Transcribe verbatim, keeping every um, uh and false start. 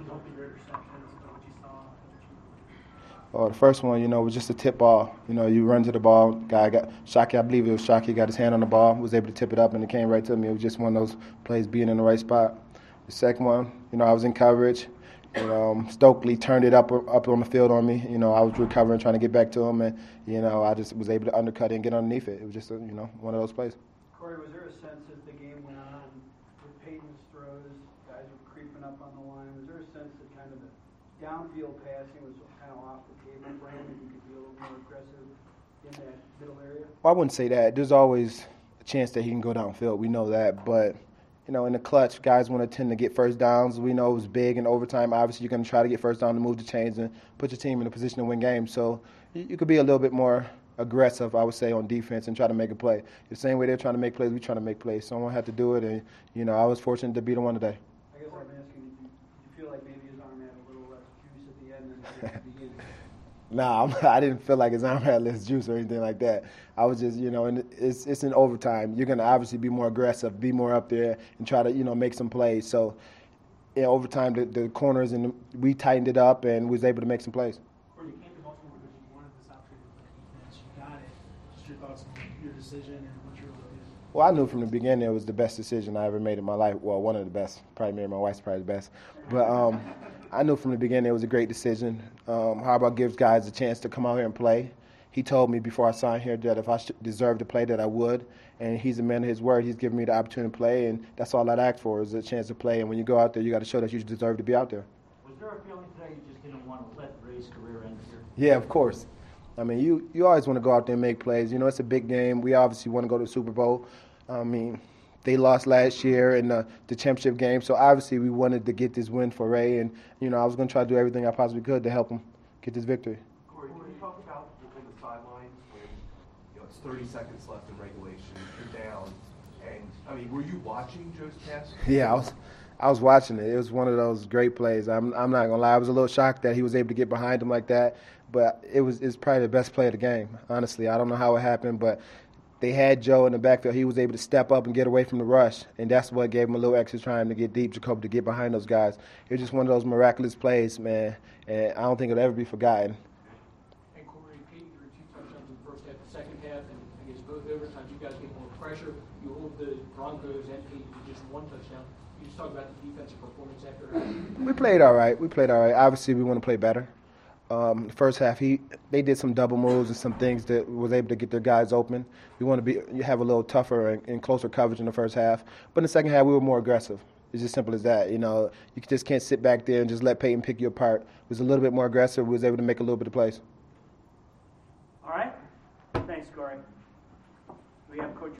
on both of your interceptions and what you saw as a chief? Oh, the first one, you know, was just a tip ball. You know, you run to the ball. Guy got Shockey, I believe it was Shockey, got his hand on the ball, was able to tip it up, and it came right to me. It was just one of those plays being in the right spot. The second one, you know, I was in coverage. You know, um, Stokely turned it up up on the field on me. You know, I was recovering, trying to get back to him, and you know, I just was able to undercut it and get underneath it. It was just, a, you know, one of those plays. Corey, was there a sense as the game went on with Peyton's throws, guys were creeping up on the line? Was there a sense that kind of the downfield passing was kind of off the table for him, and you could be a little more aggressive in that middle area? Well, I wouldn't say that. There's always a chance that he can go downfield. We know that, but. You know, in the clutch, guys want to tend to get first downs. We know it was big in overtime. Obviously, you're going to try to get first down to move the chains and put your team in a position to win games. So you, you could be a little bit more aggressive, I would say, on defense and try to make a play. The same way they're trying to make plays, we're trying to make plays. Someone had to do it, and, you know, I was fortunate to be the one today. I guess I'm asking, did you, did you feel like maybe his arm had a little less juice at the end than at the beginning? Nah, I didn't feel like his arm had less juice or anything like that. I was just, you know, and it's it's in overtime. You're going to obviously be more aggressive, be more up there, and try to, you know, make some plays. So, in overtime, the, the corners, and the, we tightened it up and was able to make some plays. Or you came to Baltimore because you wanted this opportunity to play defense. You got it. Just your thoughts on your decision and what you're looking at. Well, I knew from the beginning it was the best decision I ever made in my life. Well, one of the best. Probably me and my wife's probably the best. But um, I knew from the beginning it was a great decision. Um, Harbaugh gives guys a chance to come out here and play. He told me before I signed here that if I deserved to play, that I would. And he's a man of his word. He's given me the opportunity to play, and that's all I'd ask for is a chance to play. And when you go out there, you got to show that you deserve to be out there. Was there a feeling today you just didn't want to let Ray's career end here? Yeah, of course. I mean, you, you always want to go out there and make plays. You know, it's a big game. We obviously want to go to the Super Bowl. I mean, they lost last year in the, the championship game, so obviously we wanted to get this win for Ray. And, you know, I was going to try to do everything I possibly could to help him get this victory. Corey, can you talk about on the sidelines when you know, it's thirty seconds left in regulation, you're down, and, I mean, were you watching Joe's pass? Yeah, I was I was watching it. It was one of those great plays. I'm I'm not going to lie. I was a little shocked that he was able to get behind him like that, but it was it's probably the best play of the game, honestly. I don't know how it happened, but they had Joe in the backfield. He was able to step up and get away from the rush, and that's what gave him a little extra time to get deep, Jacoby, to get behind those guys. It was just one of those miraculous plays, man, and I don't think it'll ever be forgotten. And Corey, Peyton threw two touchdowns in the first half. The second half, and I guess both overtimes, you guys get more pressure. You hold the Broncos and Peyton to just one touchdown. You just talk about the defensive performance after that. We played all right. We played all right. Obviously, we want to play better. Um, the first half, he they did some double moves and some things that was able to get their guys open. We want to be you have a little tougher and, and closer coverage in the first half. But in the second half, we were more aggressive. It's just simple as that. You know, you just can't sit back there and just let Peyton pick you apart. It was a little bit more aggressive. We was able to make a little bit of plays. All right. Thanks, Corey. We have Coach